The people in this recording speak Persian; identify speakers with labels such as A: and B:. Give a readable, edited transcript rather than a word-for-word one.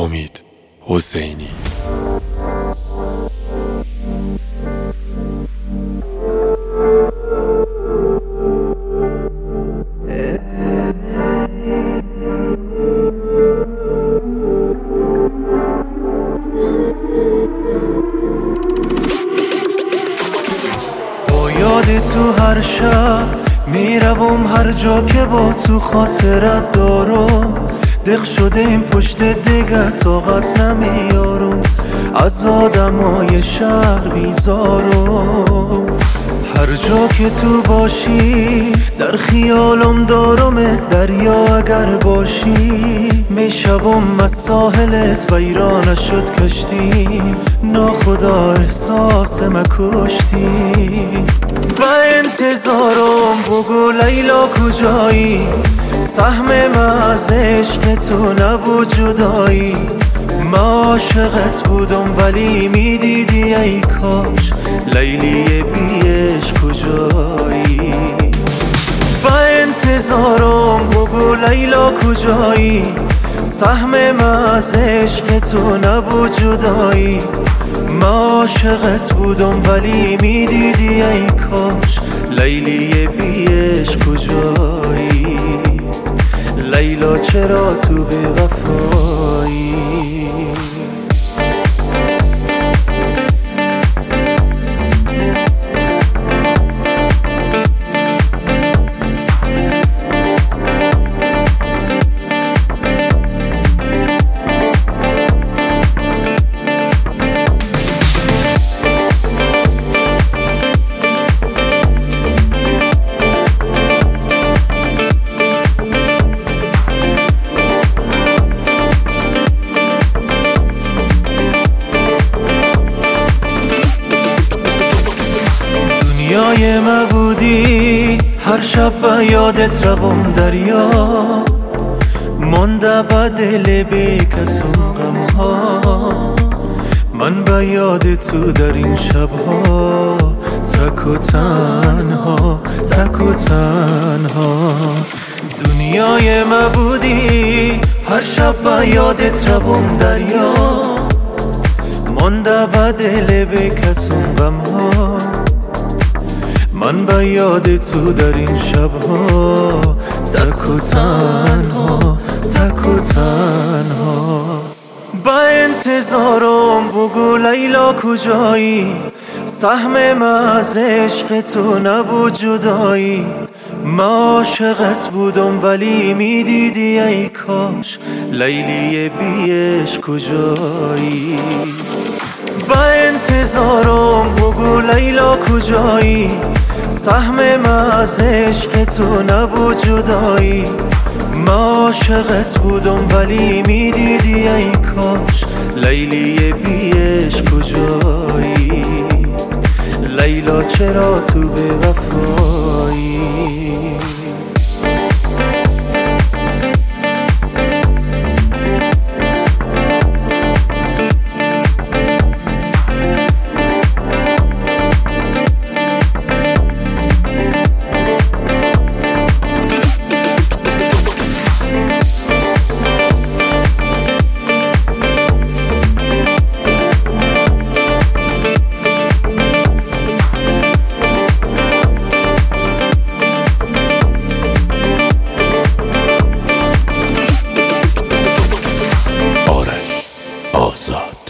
A: امید حسینی.
B: با یاد تو هر شب میروم، هر جا که با تو خاطرت دارم. دق شده این پشت دیگه طاقت نمیارم، از آدمای شهر بیزارم. هر جا که تو باشی در خیالم دارم، دریا اگر باشی میشوم از ساحلت ویران شد کشتی. ناخدا احساس مکشتی. و انتظارم بگو لیلا کجایی، سهم من از عشق تو نبود جدایی. من عاشقت بودم ولی میدیدی ای کاش، لیلی بی عشق کجایی. و انتظارم بگو لیلا کجایی، سهم من از عشق تو نبود جدایی. من عاشقت بودم ولی میدیدی ای کاش، لیلی بی عشق کجایی. لیلا چرا تو بی وفایی؟ دنیای ما بودی، هر شب با یادت روم دریا. مانده با دل بی کسون غم ها، من با یاد تو در این شبها تک و تنها، تک و تنها. دنیای ما بودی، هر شب با یادت روم دریا. مانده با دل بی کسون غم ها، من با یاد تو در این شبها تک و تنها، تک و تنها. با انتظارم بگو لیلا کجایی، سهم من از عشق تو نبود جدایی. من عاشقت بودم ولی میدیدی ای کاش، لیلی بی عشق کجایی. با انتظارم بگو لیلا کجایی، سهم من از عشق تو نبود جدایی. من عاشقت بودم ولی میدیدی ای کاش، لیلی بی عشق کجایی. لیلا چرا تو بی وفایی؟
A: آزاد.